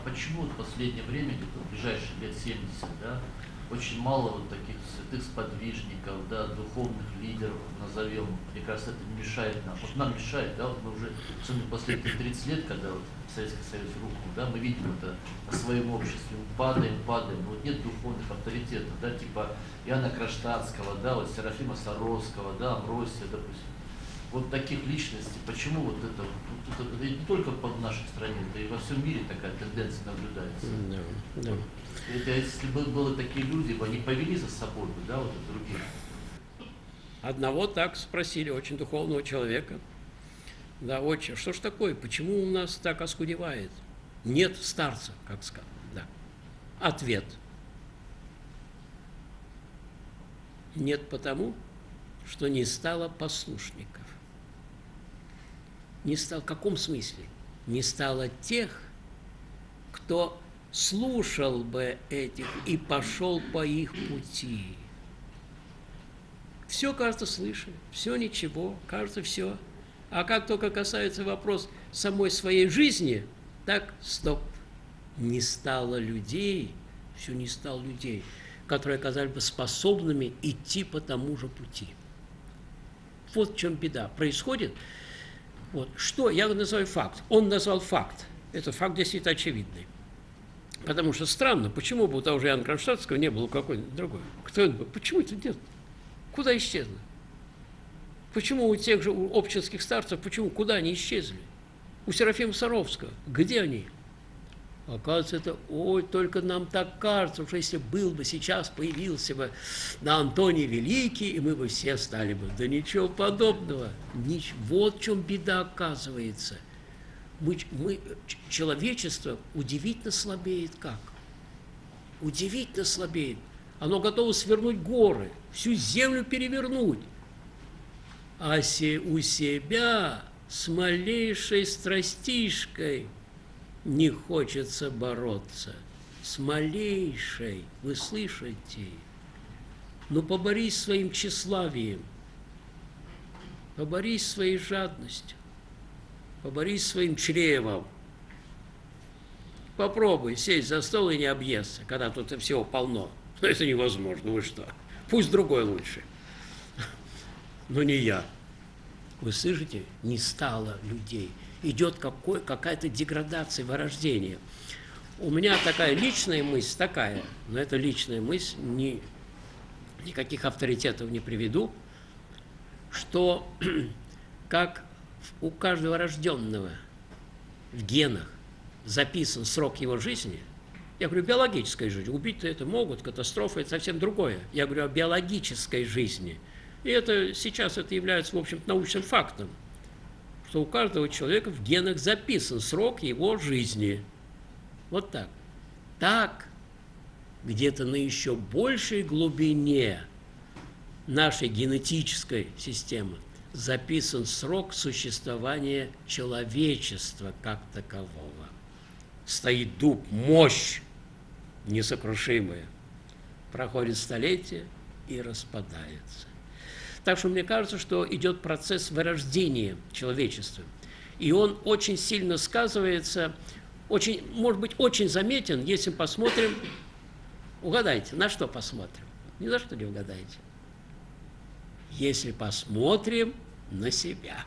почему вот в последнее время, где-то в ближайшие лет 70, да, очень мало вот таких святых сподвижников, да, духовных лидеров, назовем. Мне кажется, это не мешает нам. Вот нам мешает, да, вот мы уже, особенно последние 30 лет, когда вот Советский Союз рухнул, да, мы видим это на своем обществе, мы падаем, вот нет духовных авторитетов, да, типа Иоанна Кронштадтского, да, вот Серафима Саровского, да, Амвросия, допустим. Вот таких личностей, почему вот это, это не только в нашей стране, это и во всем мире такая тенденция наблюдается. Да, да. Это если бы были такие люди, они повели за собой, да, вот и других. Одного так спросили, очень духовного человека. Да, отче, что ж такое, почему у нас так оскудевает? Нет старцев, как сказал. Да. Ответ. Нет потому, что не стало послушников. Не стало, в каком смысле? Не стало тех, кто слушал бы этих и пошел по их пути. Все, кажется, слышали, все ничего, кажется, все. А как только касается вопрос самой своей жизни, так, стоп, не стало людей, все не стало людей, которые оказались бы способными идти по тому же пути. Вот в чем беда. Происходит, вот, что я называю факт. Он назвал факт. Это факт действительно очевидный. Потому что странно, почему бы у того же Иоанна Кронштадтского не было какой-нибудь другой? Кто он был? Почему это нет? Куда исчезло? Почему у тех же общинских старцев, почему, куда они исчезли? У Серафима Саровского, где они? Оказывается, это, ой, только нам так кажется, что если был бы сейчас, появился бы на Антоний Великий, и мы бы все стали бы. Да ничего подобного. Вот в чем беда оказывается. Человечество удивительно слабеет как? Удивительно слабеет. Оно готово свернуть горы, всю землю перевернуть. А у себя с малейшей страстишкой не хочется бороться. С малейшей, вы слышите? Ну, поборись своим тщеславием, поборись своей жадностью, поборись своим чревом. Попробуй сесть за стол и не объесться, когда тут всего полно. Но это невозможно, вы что? Пусть другой лучше. Но не я. Вы слышите? Не стало людей. Идет какая-то деградация, вырождение. У меня такая личная мысль, но эта личная мысль, никаких авторитетов не приведу, что как у каждого рожденного в генах записан срок его жизни, я говорю, биологической жизни, убить-то это могут, катастрофа – это совсем другое. Я говорю о биологической жизни. И это сейчас это является, в общем-то, научным фактом, что у каждого человека в генах записан срок его жизни. Вот так. Так, где-то на еще большей глубине нашей генетической системы записан срок существования человечества как такового. Стоит дуб, мощь несокрушимая. Проходит столетие и распадается. Так что мне кажется, что идет процесс вырождения человечества. И он очень сильно сказывается, может быть, очень заметен, если посмотрим. Угадайте, на что посмотрим? Ни за что не угадаете. Если посмотрим на себя.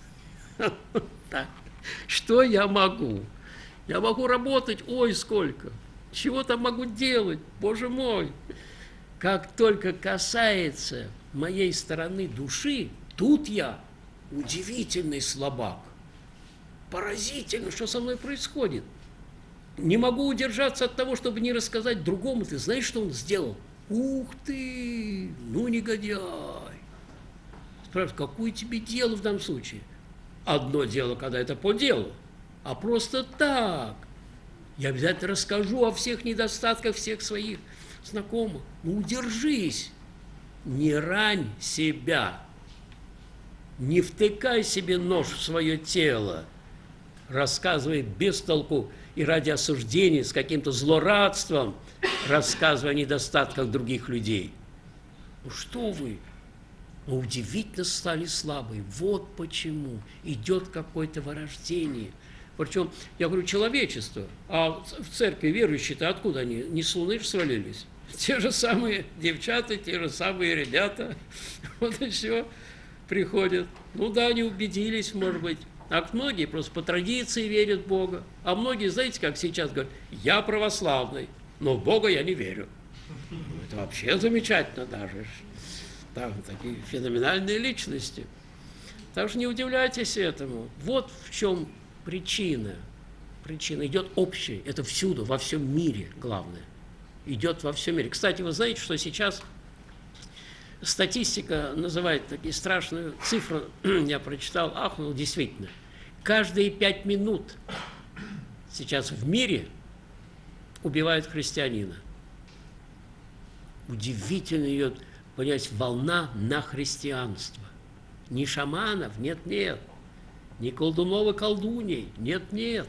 Так. Что я могу? Я могу работать, ой, сколько. Чего там могу делать, боже мой. Как только касается моей стороны души, тут я удивительный слабак. Поразительно, что со мной происходит. Не могу удержаться от того, чтобы не рассказать другому. Ты знаешь, что он сделал? Ух ты, ну негодяй. Спрашивают, какое тебе дело в данном случае? Одно дело, когда это по делу, а просто так. Я обязательно расскажу о всех недостатках всех своих знакомых. Ну, удержись. Не рань себя. Не втыкай себе нож в свое тело. Рассказывай без толку и ради осуждения, с каким-то злорадством, рассказывая о недостатках других людей. Ну что вы? Ну, удивительно стали слабые. Вот почему идет какое-то вырождение. Причем, я говорю, человечество. А в церкви верующие-то откуда они? Не с Луны же свалились. Те же самые девчата, те же самые ребята. Вот и все. Приходят. Ну да, они убедились, может быть. А многие просто по традиции верят в Бога. А многие, знаете, как сейчас говорят, я православный, но в Бога я не верю. Это вообще замечательно даже. Там такие феноменальные личности. Так что не удивляйтесь этому. Вот в чем причина. Причина идет общая. Это всюду, во всем мире главное. Идет во всем мире. Кстати, вы знаете, что сейчас статистика называет такие страшные цифры. Я прочитал, ахнул, действительно. Каждые 5 минут сейчас в мире убивают христианина. Удивительно идет, понимаете, волна на христианство. Ни шаманов, нет-нет. Ни колдунов и колдуней, нет-нет.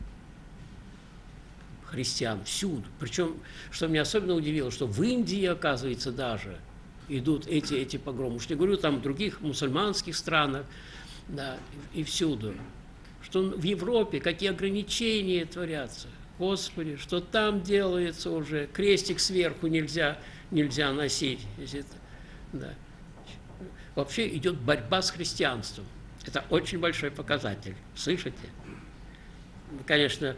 Христиан всюду. Причем, что меня особенно удивило, что в Индии, оказывается, даже идут эти погромы. Уж не говорю, там в других мусульманских странах, да, и всюду. Что в Европе какие ограничения творятся. Господи, что там делается уже. Крестик сверху нельзя носить. Да. Вообще идет борьба с христианством. Это очень большой показатель. Слышите? Конечно,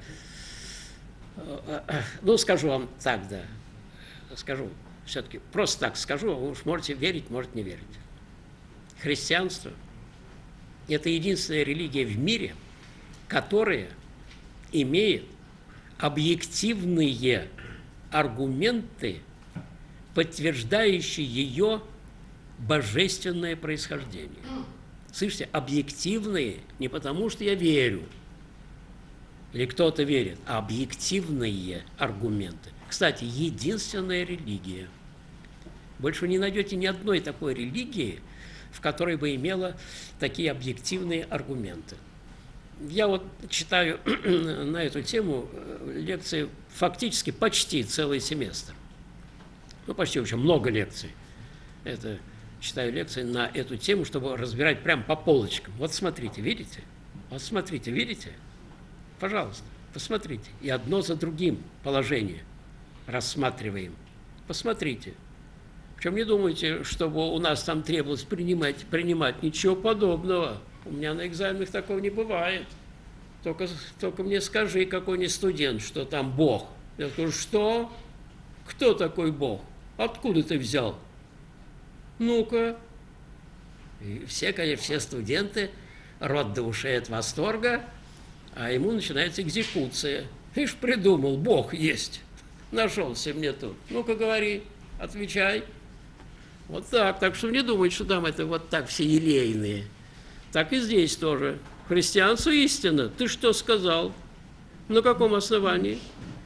ну, скажу вам так, да. Скажу, все-таки просто так скажу, вы уж можете верить, можете не верить. Христианство – это единственная религия в мире, которая имеет объективные аргументы, подтверждающие ее божественное происхождение. Слышите, объективные не потому, что я верю, или кто-то верит, а объективные аргументы. Кстати, единственная религия. Больше вы не найдете ни одной такой религии, в которой бы имела такие объективные аргументы. Я вот читаю на эту тему лекции фактически почти целый семестр. Ну, почти очень много лекций. Это читаю лекции на эту тему, чтобы разбирать прямо по полочкам. Вот смотрите, видите? Вот смотрите, видите? Пожалуйста, посмотрите. И одно за другим положение рассматриваем. Посмотрите. Причем не думайте, чтобы у нас там требовалось принимать ничего подобного. У меня на экзаменах такого не бывает. Только мне скажи, какой-нибудь студент, что там Бог. Я скажу, что? Кто такой Бог? Откуда ты взял? Ну-ка. И все, конечно, все студенты рот до ушей от восторга, а ему начинается экзекуция. Ишь, придумал, Бог есть. Нашелся мне тут. Ну-ка, говори, отвечай. Вот так. Так что не думайте, что там это вот так все елейные. Так и здесь тоже. Христианство истина. Ты что сказал? На каком основании?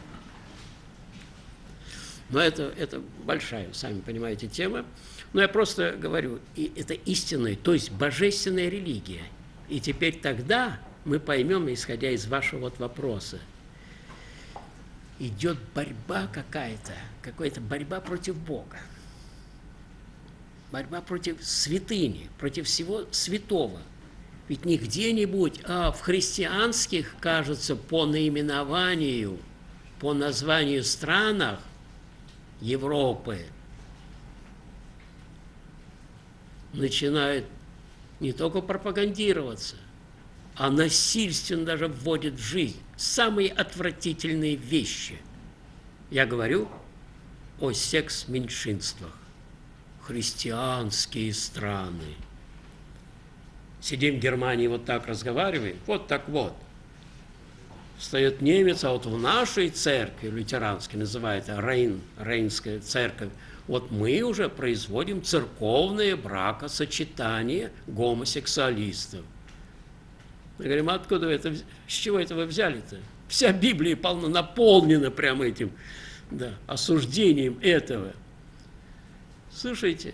Но это большая, сами понимаете, тема. Но я просто говорю, и это истинная, то есть божественная религия. И теперь тогда мы поймем, исходя из вашего вот вопроса, идет борьба какая-то борьба против Бога. Борьба против святыни, против всего святого. Ведь не где-нибудь, а в христианских, кажется, по наименованию, по названию странах Европы начинают не только пропагандироваться, а насильственно даже вводят в жизнь самые отвратительные вещи. Я говорю о секс-меньшинствах. Христианские страны. Сидим в Германии, вот так разговариваем, вот так вот. Встает немец, а вот в нашей церкви, лютеранской, называется Рейнская церковь, вот мы уже производим церковное бракосочетание гомосексуалистов. Мы говорим, откуда вы это, с чего это вы взяли-то? Вся Библия наполнена прямо этим, да, осуждением этого. Слушайте,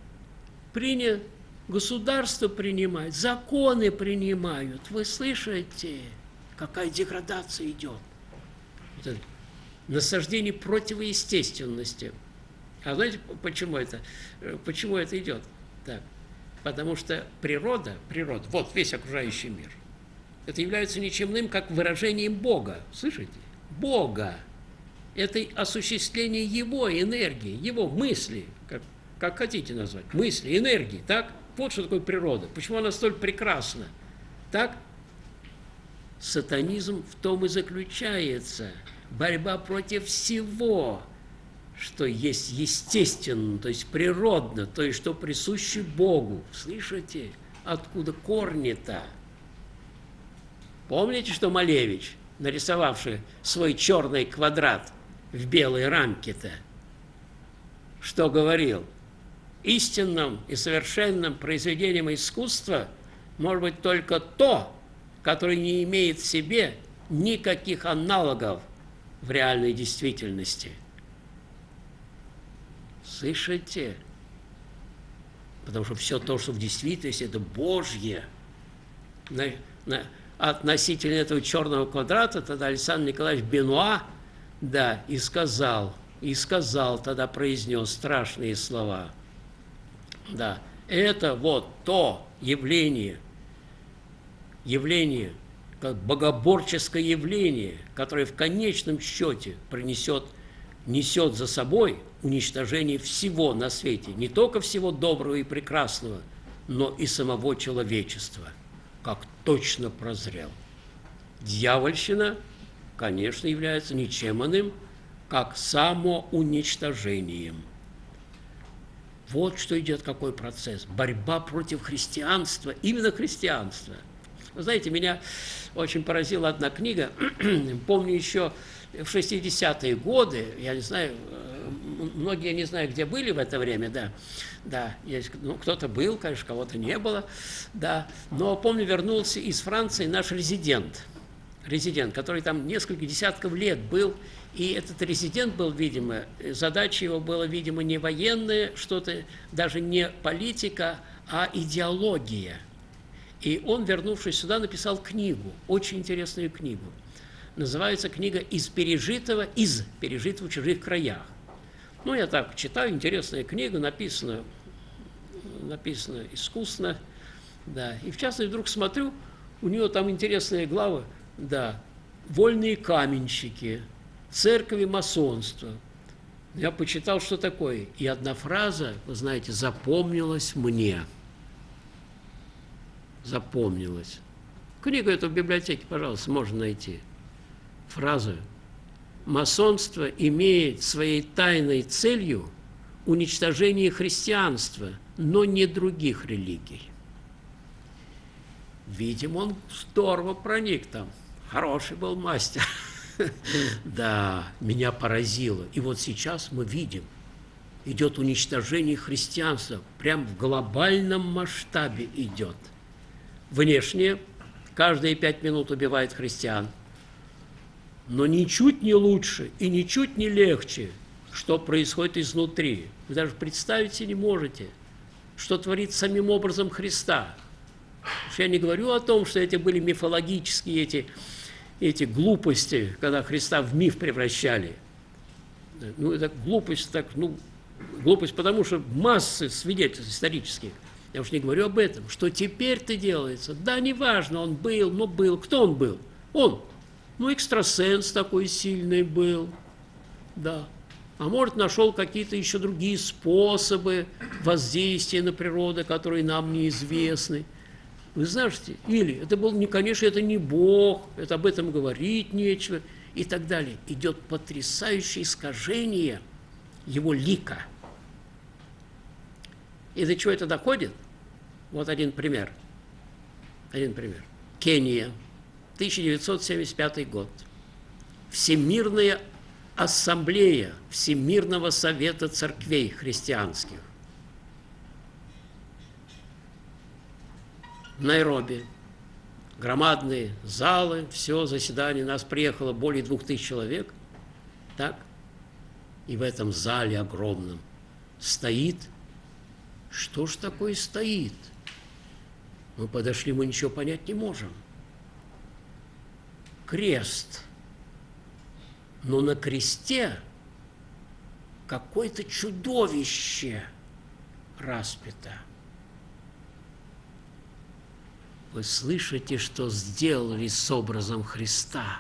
государство принимает, законы принимают. Вы слышите, какая деградация идет? Это насаждение противоестественности. А знаете, почему это идет? Так. Потому что природа, вот весь окружающий мир, это является ничем иным, как выражением Бога. Слышите? Бога. Это осуществление Его энергии, Его мысли, как хотите назвать, мысли, энергии, так? Вот что такое природа. Почему она столь прекрасна? Так? Сатанизм в том и заключается. Борьба против всего, что есть естественно, то есть природно, то есть что присуще Богу. Слышите? Откуда корни-то? Помните, что Малевич, нарисовавший свой черный квадрат в белой рамке-то, что говорил? Истинным и совершенным произведением искусства может быть только то, которое не имеет в себе никаких аналогов в реальной действительности. Слышите? Потому что все то, что в действительности, это Божье. Относительно этого черного квадрата тогда Александр Николаевич Бенуа, да, и сказал, тогда произнес страшные слова. Да, это вот то явление, как богоборческое явление, которое в конечном счете несет за собой уничтожение всего на свете, не только всего доброго и прекрасного, но и самого человечества, как точно прозрел. Дьявольщина, конечно, является ничем иным, как самоуничтожением. Вот что идет какой процесс. Борьба против христианства, именно христианства. Вы знаете, меня очень поразила одна книга, помню еще в 60-е годы, я не знаю, многие не знаю, где были в это время, да, кто-то был, конечно, кого-то не было, да, но помню, вернулся из Франции наш резидент, который там несколько десятков лет был, и этот резидент был, видимо, задача его была, видимо, не военная, что-то, даже не политика, а идеология. И он, вернувшись сюда, написал книгу, очень интересную книгу. Называется книга «Из пережитого в чужих краях». Ну, я так читаю, интересная книга, написана искусно, да. И в частности, вдруг смотрю, у нее там интересные главы, да, «Вольные каменщики», «Церковь и масонство». Я почитал, что такое. И одна фраза, вы знаете, запомнилась мне. Запомнилась. Книгу эту в библиотеке, пожалуйста, можно найти. Фраза: масонство имеет своей тайной целью уничтожение христианства, но не других религий. Видимо, он здорово проник там. Хороший был мастер. Да, меня поразило. И вот сейчас мы видим, идет уничтожение христианства. Прям в глобальном масштабе идет. Внешне каждые 5 минут убивает христиан. Но ничуть не лучше и ничуть не легче, что происходит изнутри. Вы даже представить себе не можете, что творит самим образом Христа. Я не говорю о том, что это были мифологические эти глупости, когда Христа в миф превращали. Ну, это глупость, глупость, потому что массы свидетельств исторических. Я уж не говорю об этом. Что теперь-то делается? Да, неважно, он был, но был. Кто он был? Он. Экстрасенс такой сильный был. Да. А может, нашел какие-то еще другие способы воздействия на природу, которые нам неизвестны. Вы знаете, или это был, конечно, это не Бог, это об этом говорить нечего, и так далее. Идет потрясающее искажение его лика. И до чего это доходит? Вот один пример. Кения, 1975 год. Всемирная ассамблея Всемирного совета церквей христианских. В Найроби. Громадные залы, все, заседание. Нас приехало более 2000 человек. Так? И в этом зале огромном стоит. Что ж такое стоит? Мы подошли, мы ничего понять не можем. Крест. Но на кресте какое-то чудовище распято. Вы слышите, что сделали с образом Христа?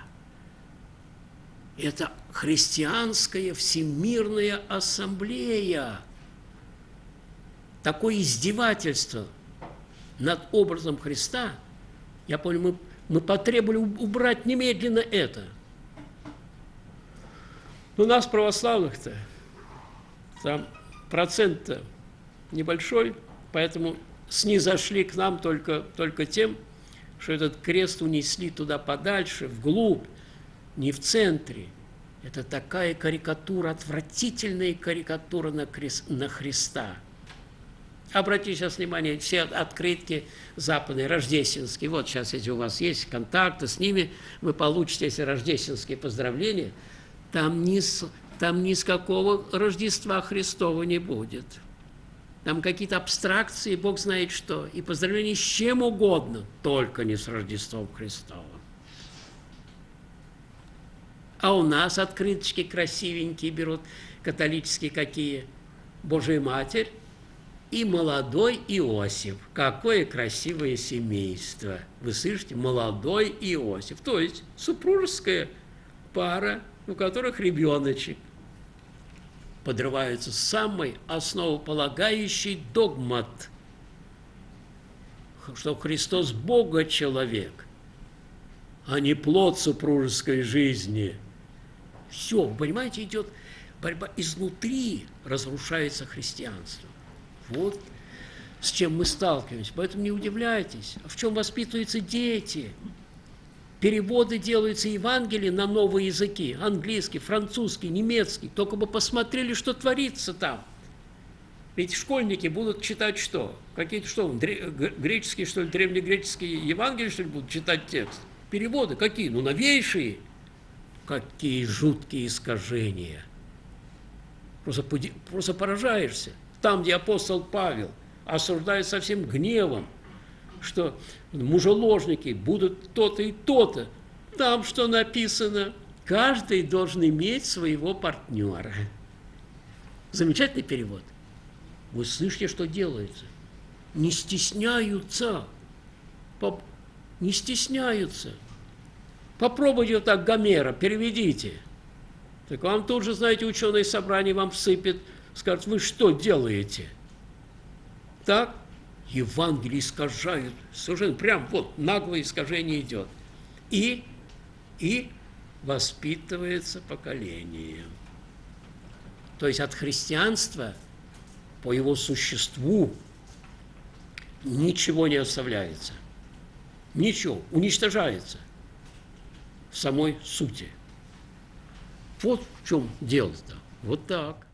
Это христианская всемирная ассамблея. Такое издевательство над образом Христа, я помню, мы потребовали убрать немедленно это. Но у нас, православных-то, там процент-то небольшой, поэтому снизошли к нам только тем, что этот крест унесли туда подальше, вглубь, не в центре. Это такая карикатура, отвратительная карикатура на Христа. Обратите сейчас внимание, все открытки западные, рождественские, вот сейчас, если у вас есть контакты с ними, вы получите эти рождественские поздравления, там ни с какого Рождества Христова не будет. Там какие-то абстракции, Бог знает что, и поздравления с чем угодно, только не с Рождеством Христовым. А у нас открыточки красивенькие берут, католические какие, Божия Матерь и молодой Иосиф. Какое красивое семейство. Вы слышите? Молодой Иосиф. То есть супружеская пара, у которых ребеночек. Подрывается самый основополагающий догмат, что Христос Бога человек, а не плод супружеской жизни. Все, вы понимаете, идет борьба изнутри, разрушается христианство. Вот с чем мы сталкиваемся. Поэтому не удивляйтесь. А в чем воспитываются дети? Переводы делаются Евангелия на новые языки. Английский, французский, немецкий. Только бы посмотрели, что творится там. Ведь школьники будут читать что? Какие-то что? Греческие, что ли, древнегреческие Евангелия, что ли, будут читать текст? Переводы какие? Ну, новейшие. Какие жуткие искажения. Просто поражаешься. Там, где апостол Павел осуждает со всем гневом, что мужеложники будут то-то и то-то. Там что написано? Каждый должен иметь своего партнера. Замечательный перевод. Вы слышите, что делается? Не стесняются. Не стесняются. Попробуйте вот так Гомера, переведите. Так вам тут же, знаете, ученое собрание вам всыпет, скажет, вы что делаете? Так? Евангелие искажают, совершенно прям вот наглое искажение идет. И воспитывается поколение. То есть от христианства по его существу ничего не оставляется. Ничего, уничтожается в самой сути. Вот в чем дело-то. Вот так.